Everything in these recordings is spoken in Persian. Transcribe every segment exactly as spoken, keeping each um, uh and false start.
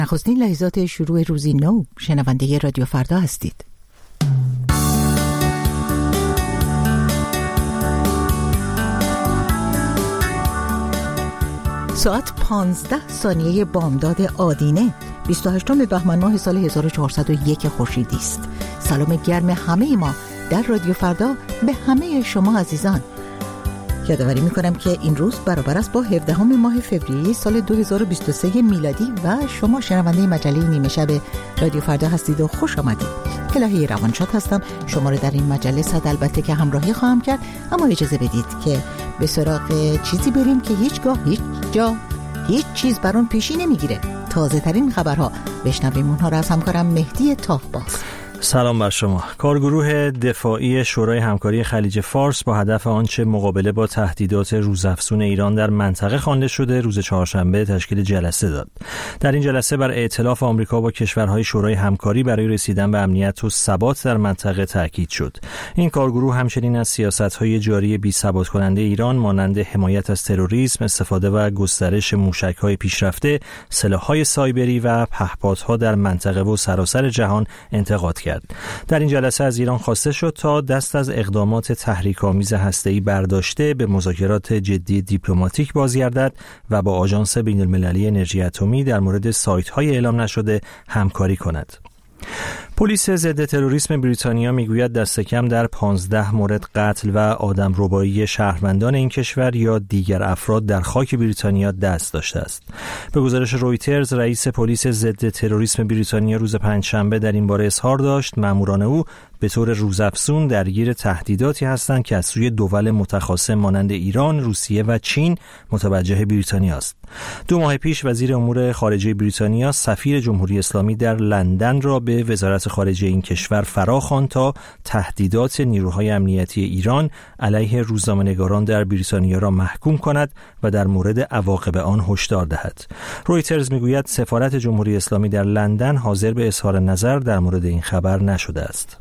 نخستین لحظات شروع روزی نو، شنونده رادیو فردا هستید. ساعت پانزده ثانیه بامداد آدینه، بیست و هشتم بهمن ماه سال هزار و چهارصد و یک خورشیدی است. سلام گرم همه ما در رادیو فردا به همه شما عزیزان. یادآوری می‌کنم که این روز برابر است با هفدهم ماه فوریه سال دو هزار و بیست و سه میلادی و شما شنونده مجله نیمه شب رادیو فردا هستید و خوش آمدید. الهی روانشاد هستم. شما رو در این مجله صد البته که همراهی خواهم کرد، اما اجازه بدید که به سراغ چیزی بریم که هیچگاه هیچ جا هیچ چیز بر اون پیشی نمیگیره. تازه ترین خبرها بشنویم اونها را از همکارم مهدی تاهباز. سلام بر شما. کارگروه دفاعی شورای همکاری خلیج فارس با هدف آنچه مقابله با تهدیدات روزافزون ایران در منطقه خوانده شده روز چهارشنبه تشکیل جلسه داد. در این جلسه بر ائتلاف آمریکا با کشورهای شورای همکاری برای رسیدن به امنیت و ثبات در منطقه تاکید شد. این کارگروه همچنین از سیاست‌های جاری بی‌ثبات کننده ایران مانند حمایت از تروریسم، استفاده و گسترش موشک‌های پیشرفته، سلاح‌های سایبری و پهپادها در منطقه و سراسر جهان انتقاد کرد. در این جلسه از ایران خواسته شد تا دست از اقدامات تحریک‌آمیز هسته‌ای برداشته به مذاکرات جدی دیپلماتیک بازگردد و با آژانس بین‌المللی انرژی اتمی در مورد سایت‌های اعلام نشده همکاری کند. پلیس ضد تروریسم بریتانیا میگوید دست کم در پانزده مورد قتل و آدمربایی شهروندان این کشور یا دیگر افراد در خاک بریتانیا دست داشته است. به گزارش رویترز، رئیس پلیس ضد تروریسم بریتانیا روز پنجشنبه در این باره اظهار داشت ماموران او به طور روزافزون درگیر تهدیداتی هستند که از سوی دول متخاصم مانند ایران، روسیه و چین متوجه بریتانیا است. دو ماه پیش وزیر امور خارجه بریتانیا سفیر جمهوری اسلامی در لندن را به وزارت خارجه این کشور فراخواند تا تهدیدات نیروهای امنیتی ایران علیه روزنامه‌نگاران در بریتانیا را محکوم کند و در مورد عواقب آن هشدار دهد. رویترز میگوید سفارت جمهوری اسلامی در لندن حاضر به اظهار نظر در مورد این خبر نشده است.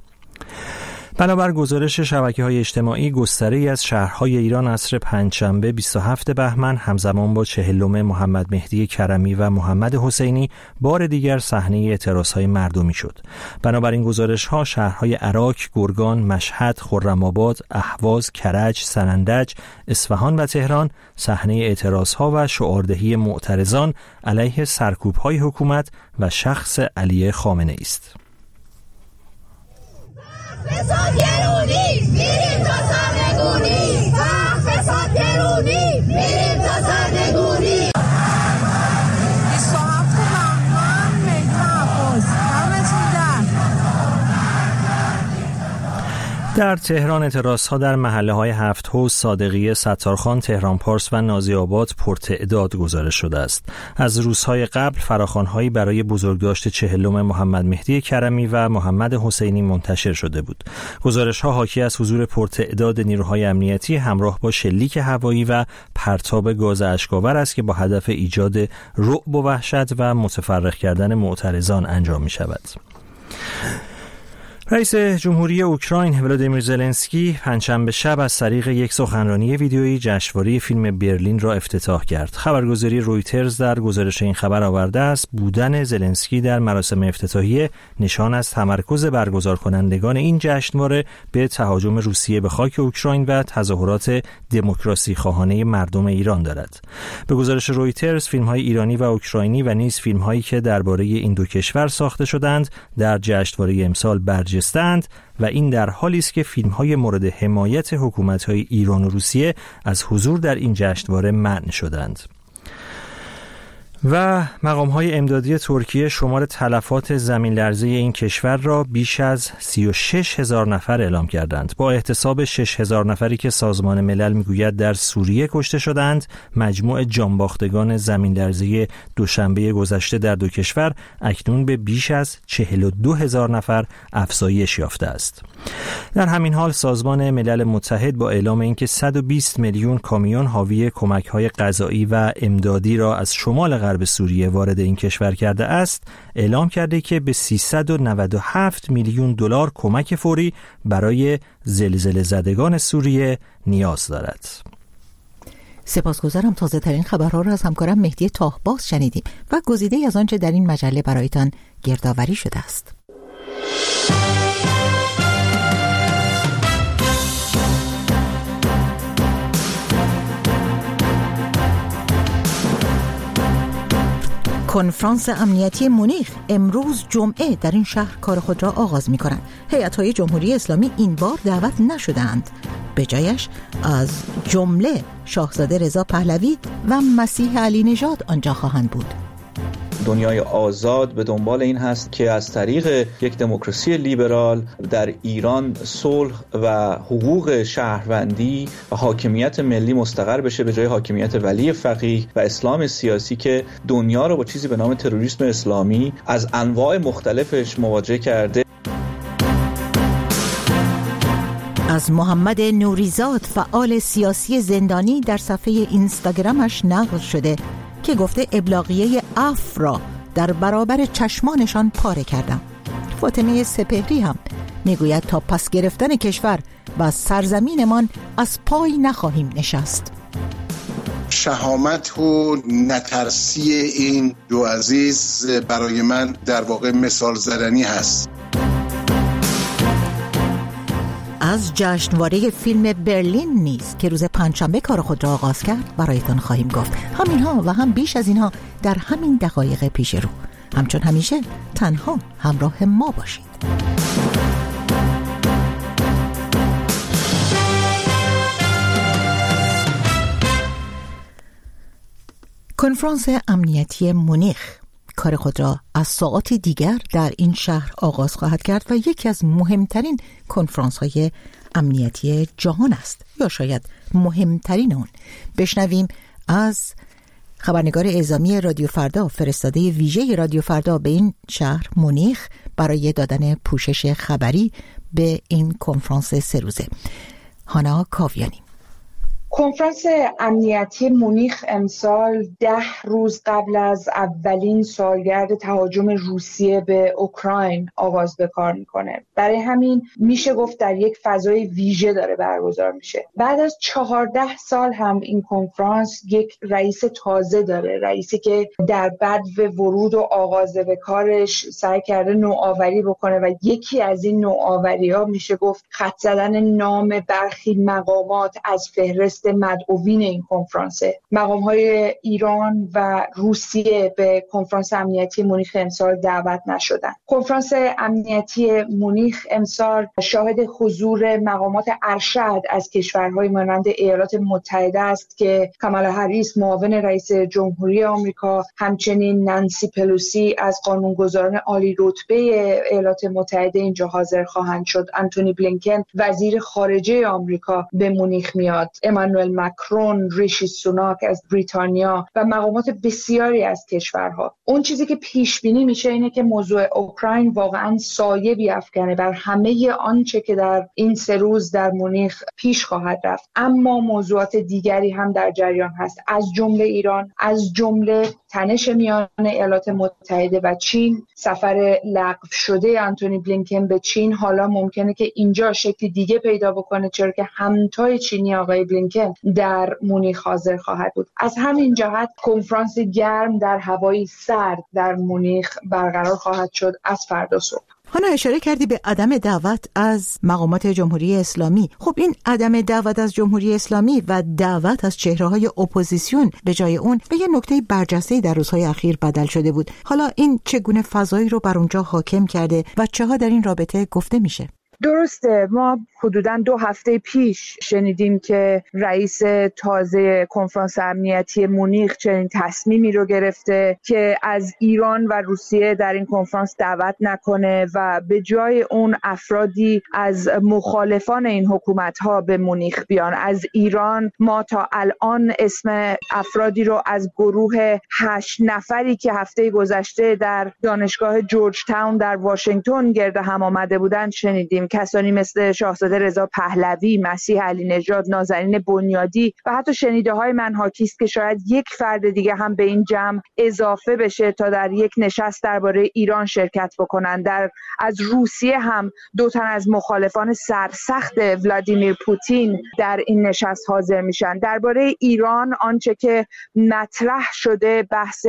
بنابر گزارش شبکه‌های اجتماعی، گستره‌ای از شهرهای ایران عصر پنجشنبه بیست و هفتم بهمن همزمان با چهلم محمد مهدی کرمی و محمد حسینی بار دیگر صحنه اعتراضهای مردمی شد. بنابر این گزارش‌ها شهرهای عراق، گرگان، مشهد، خرم‌آباد، اهواز، کرج، سنندج، اصفهان و تهران صحنه اعتراضها و شعاردهی معترضان علیه سرکوب‌های حکومت و شخص علی خامنه‌ای است. فساد گرونی میریم تا سرنگونی، فساد گرونی میریم تا سرنگونی. بیست و هفتم بهمن مهتاب‌آباد همتون در در تهران اعتراضها در محله‌های هفت حوض، صادقیه، ستارخان، تهران پارس و نازی آباد پرتعداد گزارش شده است. از روزهای قبل فراخوان‌هایی برای بزرگداشت چهلم محمد مهدی کرمی و محمد حسینی منتشر شده بود. گزارش‌ها حاکی از حضور پرتعداد نیروهای امنیتی همراه با شلیک هوایی و پرتاب گاز اشک‌آور است که با هدف ایجاد رعب و وحشت و متفرق کردن معترضان انجام می‌شود. رئیس جمهوری اوکراین ولادیمیر زلنسکی پنجشنبه شب از طریق یک سخنرانی ویدیویی جشنواره فیلم برلین را افتتاح کرد. خبرگزاری رویترز در گزارش این خبر آورده است بودن زلنسکی در مراسم افتتاحیه نشان از تمرکز برگزار کنندگان این جشنواره به تهاجم روسیه به خاک اوکراین و تظاهرات دموکراسی خواهانه مردم ایران دارد. به گزارش رویترز فیلم‌های ایرانی و اوکراینی و نیز فیلم‌هایی که درباره این دو کشور ساخته شدند در جشنواره امسال برجسته استند و این در حالی است که فیلم‌های مورد حمایت حکومت‌های ایران و روسیه از حضور در این جشنواره منع شدند. و مقام‌های امدادی ترکیه شمار تلفات زمین لرزه این کشور را بیش از سی و شش هزار نفر اعلام کردند. با احتساب شش هزار نفری که سازمان ملل میگوید در سوریه کشته شدند، مجموع جانباختگان زمین لرزه دوشنبه گذشته در دو کشور اکنون به بیش از چهل و دو هزار نفر افزایش یافته است. در همین حال سازمان ملل متحد با اعلام اینکه صد و بیست میلیون کامیون حاوی کمک‌های غذایی و امدادی را از شمال غرب سوریه وارد این کشور کرده است، اعلام کرده که به سیصد و نود و هفت میلیون دلار کمک فوری برای زلزله زدگان سوریه نیاز دارد. سپاسگزارم. تازه ترین خبرها را از همکارم مهدی تاهباز شنیدیم و گزیده از آنچه در این مجله برایتان گردآوری شده است. کنفرانس امنیتی مونیخ امروز جمعه در این شهر کار خود را آغاز می کنند. هیئت‌های جمهوری اسلامی این بار دعوت نشدند. به جایش از جمله شاهزاده رضا پهلوی و مسیح علی نژاد آنجا خواهند بود. دنیای آزاد به دنبال این هست که از طریق یک دموکراسی لیبرال در ایران صلح و حقوق شهروندی و حاکمیت ملی مستقر بشه به جای حاکمیت ولی فقیه و اسلام سیاسی که دنیا رو با چیزی به نام تروریسم اسلامی از انواع مختلفش مواجه کرده. از محمد نوریزاد فعال سیاسی زندانی در صفحه اینستاگرامش نقل شده که گفته ابلاغیه عفو را در برابر چشمانشان پاره کردم. فاطمه سپهری هم میگوید تا پس گرفتن کشور و سرزمینمان از پای نخواهیم نشست. شهامت و نترسی این دو عزیز برای من در واقع مثال زدنی هست. از جشنواره فیلم برلین نیز که روز پنجشنبه کار خود را آغاز کرد برایتان خواهیم گفت. همینها و هم بیش از اینها در همین دقایق پیش رو. همچون همیشه تنها همراه ما باشید. کنفرانس امنیتی مونیخ کار خود را از ساعات دیگر در این شهر آغاز خواهد کرد و یکی از مهمترین کنفرانس های امنیتی جهان است، یا شاید مهمترین اون. بشنویم از خبرنگار اعزامی رادیو فردا، فرستاده ویژه رادیو فردا به این شهر مونیخ برای دادن پوشش خبری به این کنفرانس سه روزه، هانا کاویانی. کنفرانس امنیتی مونیخ امسال ده روز قبل از اولین سالگرد تهاجم روسیه به اوکراین آغاز به کار میکنه. برای همین میشه گفت در یک فضای ویژه داره برگزار میشه. بعد از چهارده سال هم این کنفرانس یک رئیس تازه داره، رئیسی که در بدو ورود و آغاز به کارش سعی کرده نوآوری بکنه و یکی از این نوآوری‌ها میشه گفت خط زدن نام برخی مقامات از فهرست مدعوین این کنفرانس. مقام‌های ایران و روسیه به کنفرانس امنیتی مونیخ امسال دعوت نشدند. کنفرانس امنیتی مونیخ امسال شاهد حضور مقامات ارشد از کشورهای مانند ایالات متحده است که کامالا هریس معاون رئیس جمهوری آمریکا، همچنین نانسی پلوسی از قانونگذاران عالی رتبه ایالات متحده اینجا حاضر خواهند شد. آنتونی بلینکن وزیر خارجه آمریکا به مونیخ میاد. امانوئل ماکرون، ریشی سوناک از بریتانیا و مقامات بسیاری از کشورها. اون چیزی که پیش بینی میشه اینه که موضوع اوکراین واقعا سایه بیافکنه بر همه آنچه که در این سه روز در مونیخ پیش خواهد رفت. اما موضوعات دیگری هم در جریان هست، از جمله ایران، از جمله تنش میان ایالات متحده و چین. سفر لغو شده آنتونی بلینکن به چین حالا ممکنه که اینجا شکل دیگه پیدا بکنه، چرا که همتای چینی آقای بلینکن در مونیخ حاضر خواهد بود. از همین جهت کنفرانس گرم در هوای سرد در مونیخ برقرار خواهد شد از فردا صبح. هانا اشاره کردی به عدم دعوت از مقامات جمهوری اسلامی. خب این عدم دعوت از جمهوری اسلامی و دعوت از چهره‌های اپوزیسیون به جای اون به یه نکته برجسته در روزهای اخیر بدل شده بود. حالا این چگونه فضایی رو بر اونجا حاکم کرده و چه ها در این رابطه گفته میشه؟ درسته، ما حدوداً دو هفته پیش شنیدیم که رئیس تازه کنفرانس امنیتی مونیخ چنین تصمیمی رو گرفته که از ایران و روسیه در این کنفرانس دعوت نکنه و به جای اون افرادی از مخالفان این حکومت‌ها به مونیخ بیان. از ایران ما تا الان اسم افرادی رو از گروه هشت نفری که هفته گذشته در دانشگاه جورج تاون در واشنگتن گرد هم آمده بودن شنیدیم کسانی مثل شاهزاده رضا پهلوی، مسیح علی نژاد، نازنین بنیادی و حتی شنیده های من حاکی است که شاید یک فرد دیگه هم به این جمع اضافه بشه تا در یک نشست درباره ایران شرکت بکنن. در از روسیه هم دو تن از مخالفان سرسخت ولادیمیر پوتین در این نشست حاضر میشن. درباره ایران آنچه که مطرح شده بحث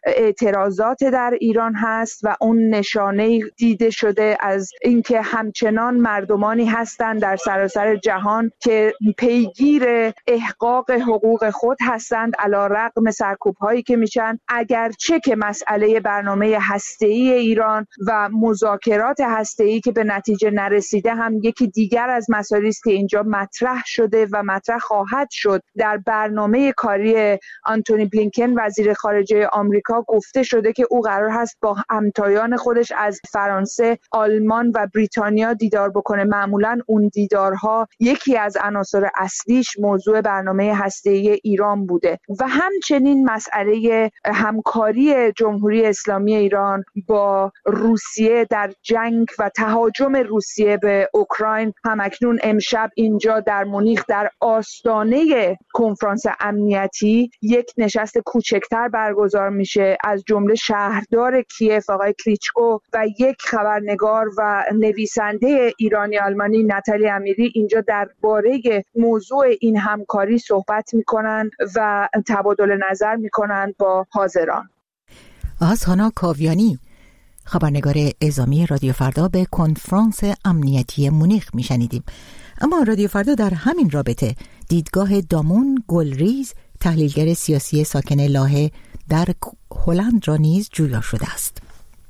اعتراضات در ایران هست و اون نشانه دیده شده از اینکه همچنان مردمانی هستند در سراسر جهان که پیگیر احقاق حقوق خود هستند علی رغم سرکوب‌هایی که میشن، اگرچه که مسئله برنامه هسته‌ای ایران و مذاکرات هسته‌ای که به نتیجه نرسیده هم یکی دیگر از مسائلی است که اینجا مطرح شده و مطرح خواهد شد. در برنامه کاری آنتونی بلینکن وزیر خارجه آمریکا گفته شده که او قرار هست با همتایان خودش از فرانسه، آلمان و بریتانیا دیدار بکنه. معمولاً اون دیدارها یکی از عناصر اصلیش موضوع برنامه هسته‌ای ایران بوده و همچنین مسئله همکاری جمهوری اسلامی ایران با روسیه در جنگ و تهاجم روسیه به اوکراین. همکنون امشب اینجا در مونیخ در آستانه کنفرانس امنیتی یک نشست کوچکتر برگزار میشه، از جمله شهردار کیف آقای کلیچکو و یک خبرنگار و نویسنده ایرانی آلمانی ناتالی امیری اینجا درباره موضوع این همکاری صحبت میکنن و تبادل نظر میکنن با حاضران. از هانا کاویانی خبرنگار اعزامی رادیو فردا به کنفرانس امنیتی مونیخ میشنیدیم. اما رادیو فردا در همین رابطه دیدگاه دامون گلریز، تحلیلگر سیاسی ساکن لاهه در هلند را نیز جویا شده است.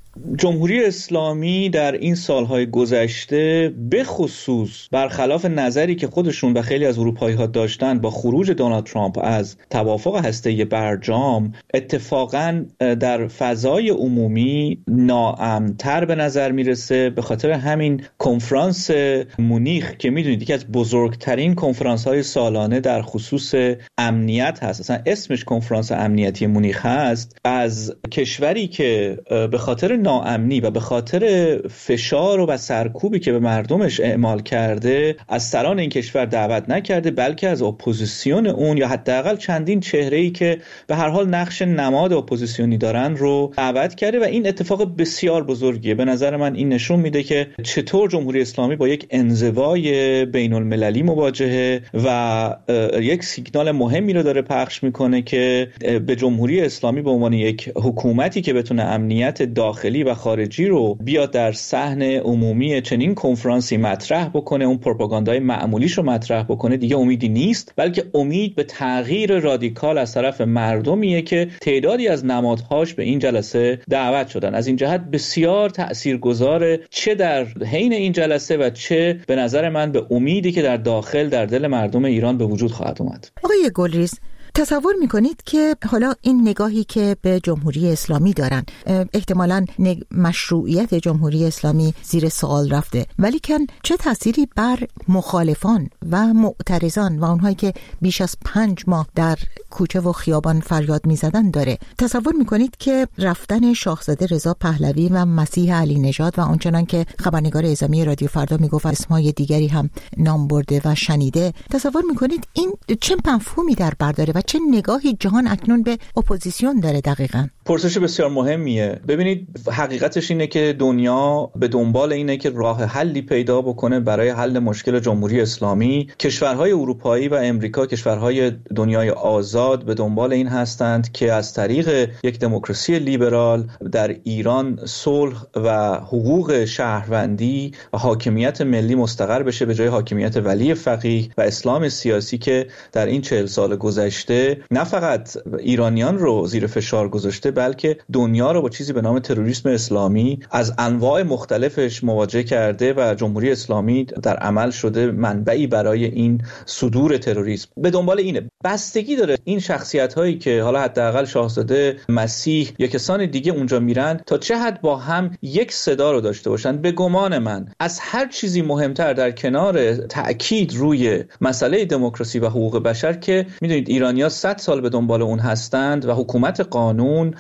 جمهوری اسلامی در این سالهای گذشته به خصوص برخلاف نظری که خودشون و خیلی از اروپایی‌ها داشتن با خروج دونالد ترامپ از توافق هسته‌ای برجام، اتفاقاً در فضای عمومی ناامن‌تر به نظر میرسه. به خاطر همین کنفرانس مونیخ که میدونید یکی از بزرگترین کنفرانس‌های سالانه در خصوص امنیت هست، اصلا اسمش کنفرانس امنیتی مونیخ هست، از کشوری که به خاطر ناامنی و به خاطر فشار و سرکوبی که به مردمش اعمال کرده از سران این کشور دعوت نکرده، بلکه از اپوزیسیون اون یا حداقل چندین چهره‌ای که به هر حال نقش نماد اپوزیسیونی دارن رو دعوت کرده و این اتفاق بسیار بزرگیه. به نظر من این نشون میده که چطور جمهوری اسلامی با یک انزوای بین المللی مواجهه و یک سیگنال مهمی رو داره پخش میکنه که به جمهوری اسلامی به عنوان یک حکومتی که بتونه امنیت داخلی و خارجی رو بیاد در صحن عمومی چنین کنفرانسی مطرح بکنه، اون پروپاگاندای معمولیش رو مطرح بکنه، دیگه امیدی نیست، بلکه امید به تغییر رادیکال از طرف مردمیه که تعدادی از نمادهاش به این جلسه دعوت شدن. از این جهت بسیار تاثیرگذاره، چه در حین این جلسه و چه به نظر من به امیدی که در داخل در دل مردم ایران به وجود خواهد اومد. آقای گلریز، تصور میکنید که حالا این نگاهی که به جمهوری اسلامی دارن، احتمالاً مشروعیت جمهوری اسلامی زیر سوال رفته، ولی کن چه تأثیری بر مخالفان و معترضان و اونهایی که بیش از پنج ماه در کوچه و خیابان فریاد میزدن داره؟ تصور میکنید که رفتن شاهزاده رضا پهلوی و مسیح علی نژاد و آنچنان که خبرنگار اعزامی رادیو فردا میگفت اسمای دیگری هم نام برده و شنیده، تصور میکنید این چه مفهومی در بر داره و چه نگاهی جهان اکنون به اپوزیسیون داره؟ دقیقاً پرسش بسیار مهمیه. ببینید، حقیقتش اینه که دنیا به دنبال اینه که راه حلی پیدا بکنه برای حل مشکل جمهوری اسلامی. کشورهای اروپایی و امریکا، کشورهای دنیای آزاد، به دنبال این هستند که از طریق یک دموکراسی لیبرال در ایران صلح و حقوق شهروندی و حاکمیت ملی مستقر بشه به جای حاکمیت ولی فقیه و اسلام سیاسی که در این چهل سال گذشته نه فقط ایرانیان رو زیر فشار گذاشته، بلکه دنیا رو با چیزی به نام تروریسم اسلامی از انواع مختلفش مواجه کرده و جمهوری اسلامی در عمل شده منبعی برای این صدور تروریسم. به دنبال اینه. بستگی داره این شخصیت هایی که حالا حداقل شاهزاده، مسیح یا کسان دیگه اونجا میرن تا چه حد با هم یک صدا رو داشته باشن. به گمان من از هر چیزی مهمتر در کنار تأکید روی مسئله دموکراسی و حقوق بشر که میدونید ایرانی‌ها صد سال به دنبال اون هستند و حکومت قانون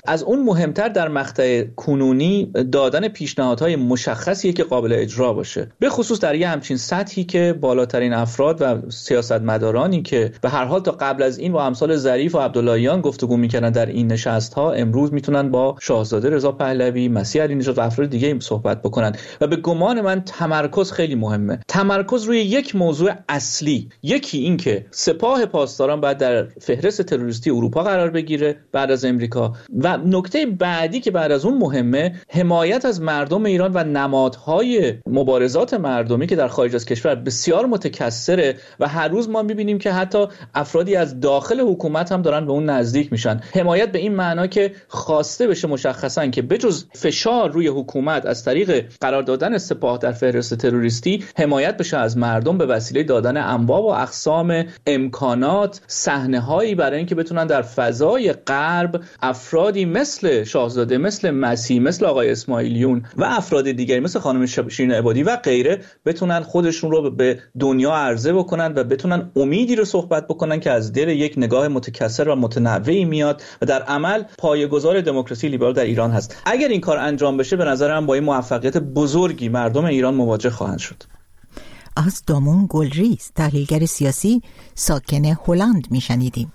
از اون مهمتر در مقطع کنونی دادن پیشنهادهای مشخصیه که قابل اجرا باشه، به خصوص در یه همچین سطحی که بالاترین افراد و سیاستمدارانی که به هر حال تا قبل از این با امثال ظریف و عبداللهیان گفتگو میکردن در این نشست‌ها، امروز میتونن با شاهزاده رضا پهلوی، مسیح علی نژاد و افراد دیگه صحبت بکنن. و به گمان من تمرکز خیلی مهمه، تمرکز روی یک موضوع اصلی. یکی این که سپاه پاسداران باید در فهرست تروریستی اروپا قرار بگیره بعد از امریکا، و نکته بعدی که بعد از اون مهمه، حمایت از مردم ایران و نمادهای مبارزات مردمی که در خارج از کشور بسیار متکثره و هر روز ما میبینیم که حتی افرادی از داخل حکومت هم دارن به اون نزدیک میشن. حمایت به این معنا که خواسته بشه مشخصا که بجز فشار روی حکومت از طریق قرار دادن سپاه در فهرست تروریستی، حمایت بشه از مردم به وسیله دادن انواع و اقسام امکانات، صحنه‌هایی برای اینکه بتونن در فضای غرب افرادی مثل شاهزاده، مثل مسیح، مثل آقای اسماعیلیون و افراد دیگری مثل خانم شیرین عبادی و غیره بتونن خودشون رو به دنیا عرضه بکنن و بتونن امیدی رو صحبت بکنن که از دل یک نگاه متکثر و متنوعی میاد و در عمل پایه‌گذار دموکراسی لیبرال در ایران هست. اگر این کار انجام بشه، به نظرم با این موفقیت بزرگی مردم ایران مواجه خواهند شد. از دامون گلریز، تحلیلگر سیاسی ساکن هلند، میشنیدیم.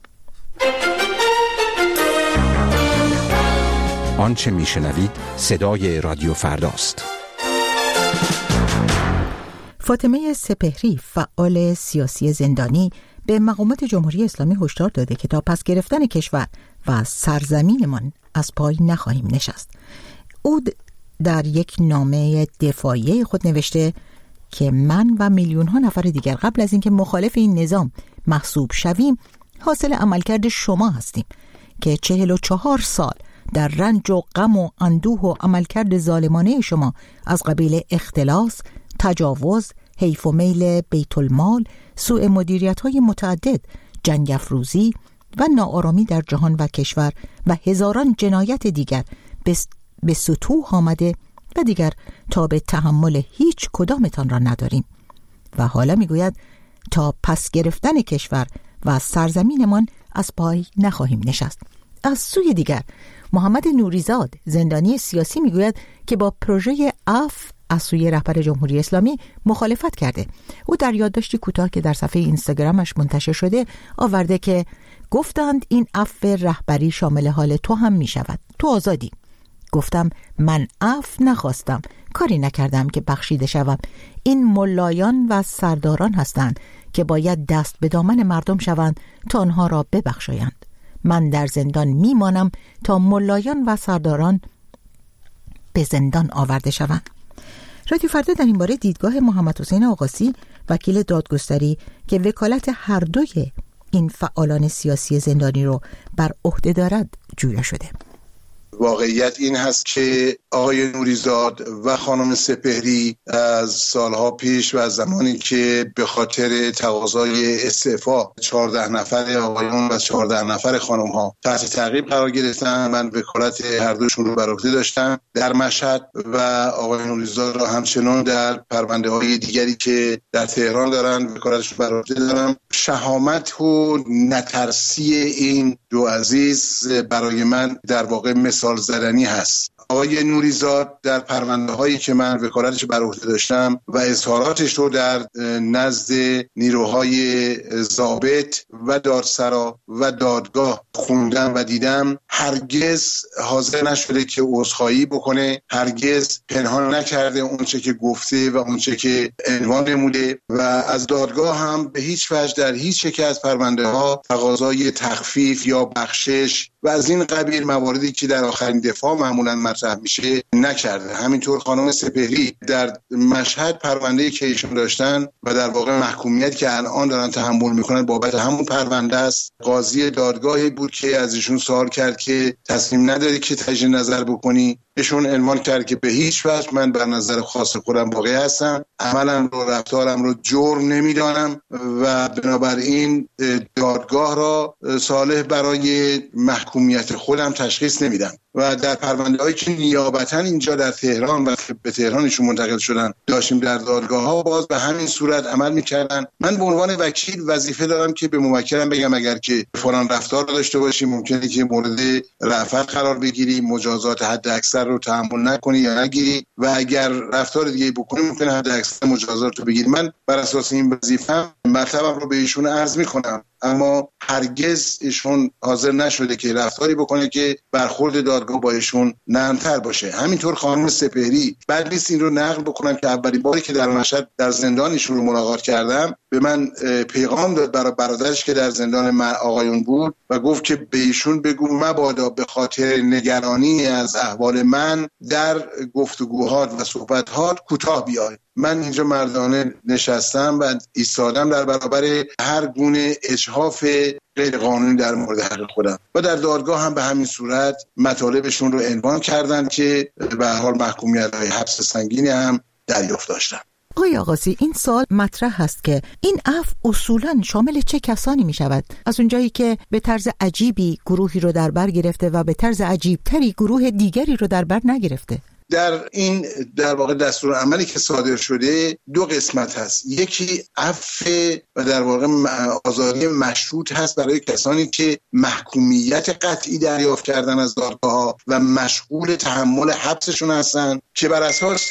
آنچه میشنوید صدای رادیو فرداست. فاطمه سپهری، فعال سیاسی زندانی، به مقامات جمهوری اسلامی هشدار داده که تا پس گرفتن کشور و سرزمینمان از پای نخواهیم نشست. او در یک نامه دفاعی خود نوشته که من و میلیون ها نفر دیگر قبل از اینکه مخالف این نظام محسوب شویم، حاصل عملکرد شما هستیم که چهل و چهار سال در رنج و غم و اندوه و عملکرد ظالمانه شما از قبیل اختلاس، تجاوز، حیف و میل بیت المال، سوء مدیریت های متعدد، جنگ افروزی و ناآرامی در جهان و کشور و هزاران جنایت دیگر به سطوح آمده و دیگر تا به تحمل هیچ کدامتان را نداریم. و حالا میگوید تا پس گرفتن کشور و سرزمینمان از پای نخواهیم نشست. از سوی دیگر محمد نوریزاد، زندانی سیاسی، میگوید که با پروژه عفو از سوی رهبر جمهوری اسلامی مخالفت کرده. او در یادداشتی کوتاه که در صفحه اینستاگرامش منتشر شده آورده که گفتند این عفو رهبری شامل حال تو هم می شود، تو آزادی. گفتم من عفو نخواستم، کاری نکردم که بخشیده شوم. این ملایان و سرداران هستند که باید دست به دامن مردم شوند تا آنها را ببخشایند. من در زندان میمانم تا ملایان و سرداران به زندان آورده شوند. رادیو فردا در این باره دیدگاه محمد حسین آقاسی، وکیل دادگستری که وکالت هر دوی این فعالان سیاسی زندانی رو بر عهده دارد، جویا شده. واقعیت این هست که آقای نوریزاد و خانم سپهری از سالها پیش و از زمانی که به خاطر تقاضای استعفا چهارده نفر آقایون و چهارده نفر خانم ها تحت تعقیب قرار گرفتن، من وکالت هر دوشون رو بر عهده داشتم در مشهد و آقای نوریزاد را همچنان در پرونده های دیگری که در تهران دارن وکالتش رو بر عهده دارم. شهامت و نترسی این دو عزیز برای من در واقع مثال زدنی هست. آقای نوریزاد در پرونده هایی که من وکالتش بر عهده داشتم و اظهاراتش رو در نزد نیروهای ضابط و دادسرا و دادگاه خوندم و دیدم، هرگز حاضر نشده که عذرخواهی بکنه، هرگز پنهان نکرده اونچه که گفته و اونچه که عنوان نموده و از دادگاه هم به هیچ وجه در هیچ یک از پرونده ها تقاضای تخفیف یا بخشش و از این قبیل مواردی که در آخرین دفاع معمولا مطرح میشه نکرده. همینطور خانم سپهری در مشهد پرونده‌ای که ایشون داشتن و در واقع محکومیت که الان دارن تحمل میکنن بابت همون پرونده است. قاضی دادگاهی بود که از ایشون سوال کرد که تصمیم نداری که تجدید نظر بکنی ایشون عنوان کرد که به هیچ وجه من بر نظر خاص خودم واقعی هستم، عملم رو رفتارم رو جرم نمیدانم و بنابراین دادگاه را صالح برای محکومیت خودم تشخیص نمیدم و در پرونده هایی که نیابتا اینجا در تهران و به تهرانشون منتقل شدن داشتیم در دادگاه ها باز به همین صورت عمل میکردن. من به عنوان وکیل وظیفه دارم که به موکلم بگم اگر که فلان رفتار رو داشته باشی ممکنه که مورد رأفت قرار بگیری، مجازات حد اکثر رو تحمل نکنی یا نگیری و اگر رفتار دیگه بکنی ممکنه حد اکثر مجازات رو بگیری. من بر اساس این وظیفه‌ام مطلبم رو به ایشون عرض میکنم، اما هرگز ایشون حاضر نشده که رفتاری بکنه که برخورد دادگاه با ایشون نرم‌تر باشه. همینطور خانم سپهری، بعد نیست این رو نقل بکنم که اولین باری که در مشهد در زندان ایشون رو ملاقات کردم به من پیغام داد برای برادرش که در زندان آقایون بود و گفت که به ایشون بگو مبادا به خاطر نگرانی از احوال من در گفتگوهات و صحبت‌هات کوتاه بیای. من اینجا مردانه نشستم و ایستادم در برابر هر گونه اجحاف غیر قانونی در مورد حق خودم و در دادگاه هم به همین صورت مطالبشون رو عنوان کردن که به هر حال محکومیت‌های حبس سنگینی هم دریافت داشتن. آقای آغاسی، این سوال مطرح هست که این عفو اصولاً شامل چه کسانی می شود؟ از اونجایی که به طرز عجیبی گروهی رو در بر گرفته و به طرز عجیبتری گروه دیگری رو در بر نگرفته. در این در واقع دستور عملی که صادر شده دو قسمت هست. یکی عفو و در واقع آزادی مشروط هست برای کسانی که محکومیت قطعی دریافت کردن از دادگاه و مشغول تحمل حبسشون هستن که بر اساس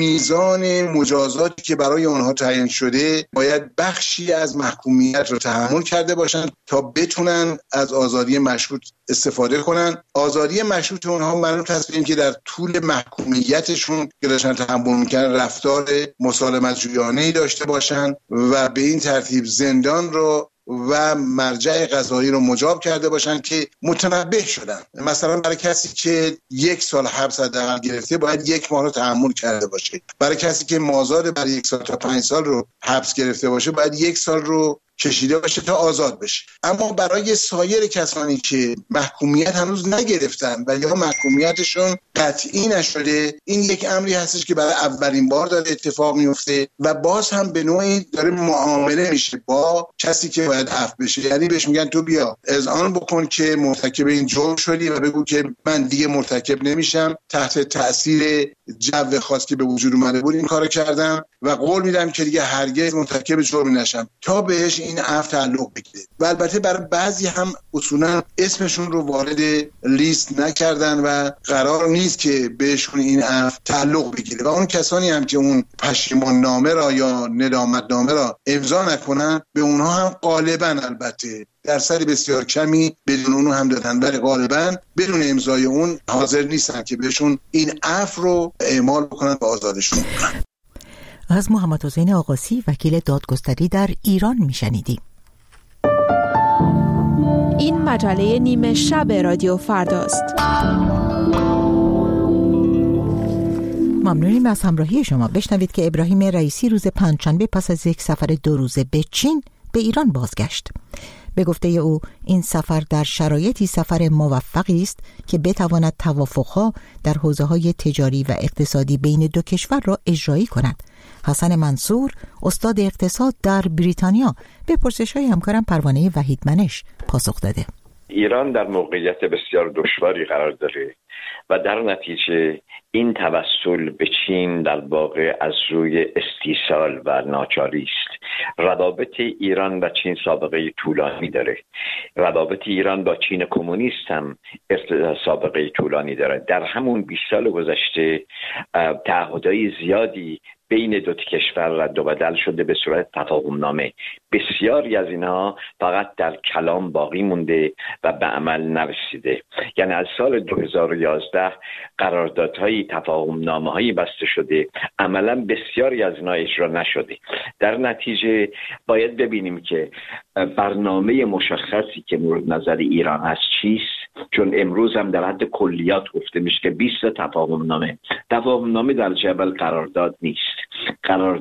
میزان مجازاتی که برای آنها تعیین شده باید بخشی از محکومیت رو تحمل کرده باشن تا بتونن از آزادی مشروط استفاده کنن. آزادی مشروط اونها منوط هست به اینکه در طول محکومیتشون که داشتن تحمل میکنن رفتار مسالمت جویانه‌ای داشته باشن و به این ترتیب زندان رو و مرجع قضایی رو مجاب کرده باشن که متنبه شدن. مثلا برای کسی که یک سال حبس حداقل گرفته باید یک ماه رو تحمل کرده باشه. برای کسی که مازاد برای یک سال تا پنج سال رو حبس گرفته باشه باید یک سال رو کشیده باشه تا آزاد بشه. اما برای سایر کسانی که محکومیت هنوز نگرفتن و یا محکومیتشون قطعی نشده، این یک امری هستش که برای اولین بار داره اتفاق میفته و باز هم به نوعی داره معامله میشه با کسی که باید عفو بشه. یعنی بهش میگن تو بیا اذعان بکن که مرتکب این جرم شدی و بگو که من دیگه مرتکب نمیشم، تحت تأثیر جو خاص که به وجود اومده بود این کارو کردم و قول میدم که دیگه هرگز مرتکب جرمی نشم تا بهش این عفو تعلق بگیره. و البته برای بعضی هم اصولا اسمشون رو وارد لیست نکردن و قرار نیست که بهشون این عفو تعلق بگیره و اون کسانی هم که اون پشیمان نامه را یا ندامت نامه را امضا نکنن به اونها هم غالبا البته درصد بسیار کمی بدون اونو هم دادن ولی غالبا بدون امضای اون حاضر نیستن که بهشون این عفو رو اعمال بکنن و آزادشون کنن. از محمد حسین آغاسی وکیل دادگستری در ایران میشنیدیم. این مجله نیمه شب رادیو فرداست. ممنونیم از همراهی شما. بشنوید که ابراهیم رئیسی روز پنجشنبه پس از یک سفر دو روزه به چین به ایران بازگشت. به گفته او این سفر در شرایطی سفر موفقی است که بتواند توافقها در حوزه‌های تجاری و اقتصادی بین دو کشور را اجرایی کند. حسن منصور استاد اقتصاد در بریتانیا به پرسش‌های همکارم پروانه وحیدمنش پاسخ داده. ایران در موقعیت بسیار دشواری قرار داره و در نتیجه این توسل به چین در واقع از روی استیصال و ناچاری است. روابط ایران و چین سابقه طولانی داره. روابط ایران با چین کمونیست هم سابقه طولانی داره. در همون بیست سال گذشته تعهدات زیادی بین دو کشور رد و بدل شده به صورت تفاهم نامه. بسیاری از اینها فقط در کلام باقی مونده و به عمل نرسیده. یعنی از سال دو هزار و یازده قراردادهای تفاهم نامه هایی بسته شده، عملا بسیاری از اینها اجرا نشده. در نتیجه باید ببینیم که برنامه مشخصی که مورد نظر ایران هست چیست، چون امروز هم در حد کلیات گفته میشه که بیست تفاهم نامه. تفاهم نامه در جبل قرارداد نیست. قرارداد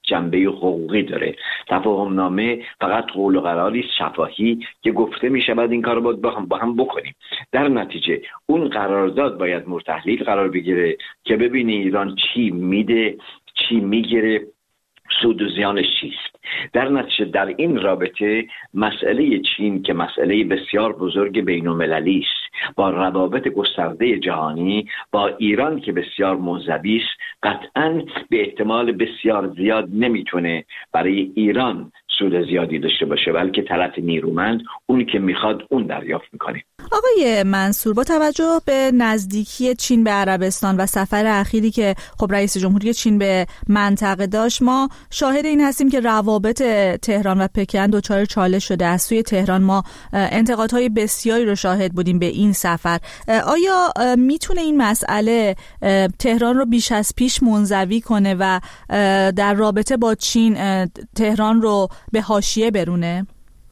جنبه حقوقی داره. تفاهم نامه فقط قول و قراری است شفاهی که گفته می شود این کار رو باید با هم, با هم بکنیم. در نتیجه اون قرارداد باید مورد تحلیل قرار بگیره که ببینی ایران چی میده، چی میگیره، سود و زیانش چیست. در نتیجه در این رابطه مسئله چین که مسئله بسیار بزرگ بین المللی است، با روابط گسترده جهانی با ایران که بسیار منزوی است، قطعاً به احتمال بسیار زیاد نمیتونه برای ایران سود زیادی داشته باشه، بلکه طرف نیرومند اون که میخواد اون دریافت میکنه. آقای منصور، با توجه به نزدیکی چین به عربستان و سفر اخیری که خب رئیس جمهوری چین به منطقه داشت، ما شاهد این هستیم که روابط تهران و پکن دچار چالش شده. از سوی تهران ما انتقادهای بسیاری رو شاهد بودیم به این سفر. آیا میتونه این مسئله تهران رو بیش از پیش منزوی کنه و در رابطه با چین تهران رو به حاشیه برونه؟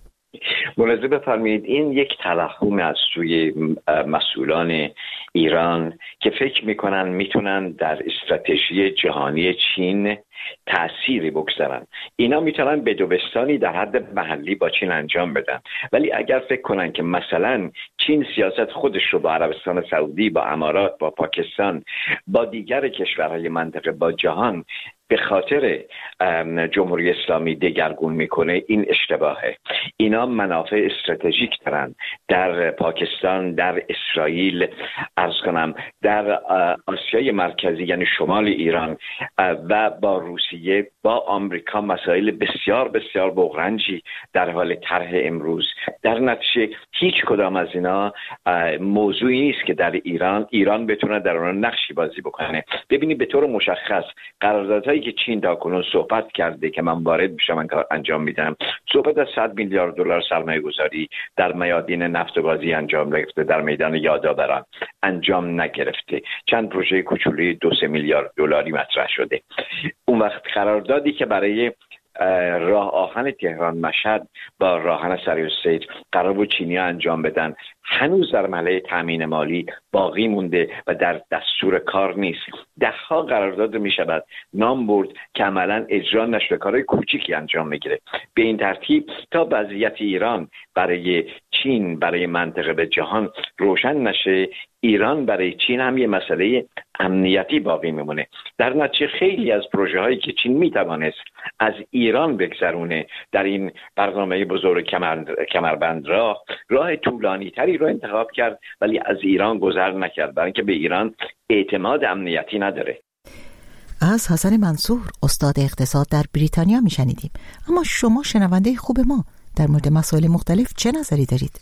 ملاحظه بفرمایید این یک توهم از سوی مسئولان ایران که فکر میکنن میتونن در استراتژی جهانی چین تأثیری بگذارن. اینا میتونن بدوستانی در حد محلی با چین انجام بدن، ولی اگر فکر کنن که مثلا چین سیاست خودش رو با عربستان سعودی، با امارات، با پاکستان، با دیگر کشورهای منطقه، با جهان به خاطر جمهوری اسلامی دگرگون میکنه، این اشتباهه. اینا منافع استراتژیک دارن در پاکستان، در اسرائیل، عرض کنم در آسیای مرکزی یعنی شمال ایران و با روسیه، با آمریکا مسائل بسیار بسیار بغرنجی در حال طرح امروز. در نتیجه هیچ کدام از اینا موضوعی نیست که در ایران ایران بتونه در اون نقشی بازی بکنه. ببینید به طور مشخص قراردادهایی که چین تا کنون صحبت کرده که من وارد میشم من کار انجام میدم، صحبت از صد میلیارد دلار سرمایه گذاری در میادین نفت و گازی انجام گرفته، در میدان یادآوران انجام نگرفته. چند پروژه کوچولی دو سه میلیارد دلاری مطرح شده. اون وقت قراردادی که برای راه آهن تهران مشهد با راهن سریع‌السیر قرار بود چینی‌ها انجام بدن، هنوز در مرحله تامین مالی باقی مونده و در دستور کار نیست. ده ها قرارداد می شود نام برد که عملا اجرا نشده، کارهای کوچیکی انجام میگیره. به این ترتیب تا وضعیت ایران برای چین، برای منطقه به جهان روشن نشه، ایران برای چین هم یه مسئله امنیتی باقی میمونه. در نتیجه خیلی از پروژه هایی که چین میتوانست از ایران بگذرونه در این برنامه بزرگ کمر... کمربند راه راه طولانی تری رو انتخاب کرد، ولی از ایران گذر نکرد، برای اینکه به ایران اعتماد امنیتی نداره. از حسن منصور استاد اقتصاد در بریتانیا میشنیدیم. اما شما شنونده خوب ما در مورد مسائل مختلف چه نظری دارید؟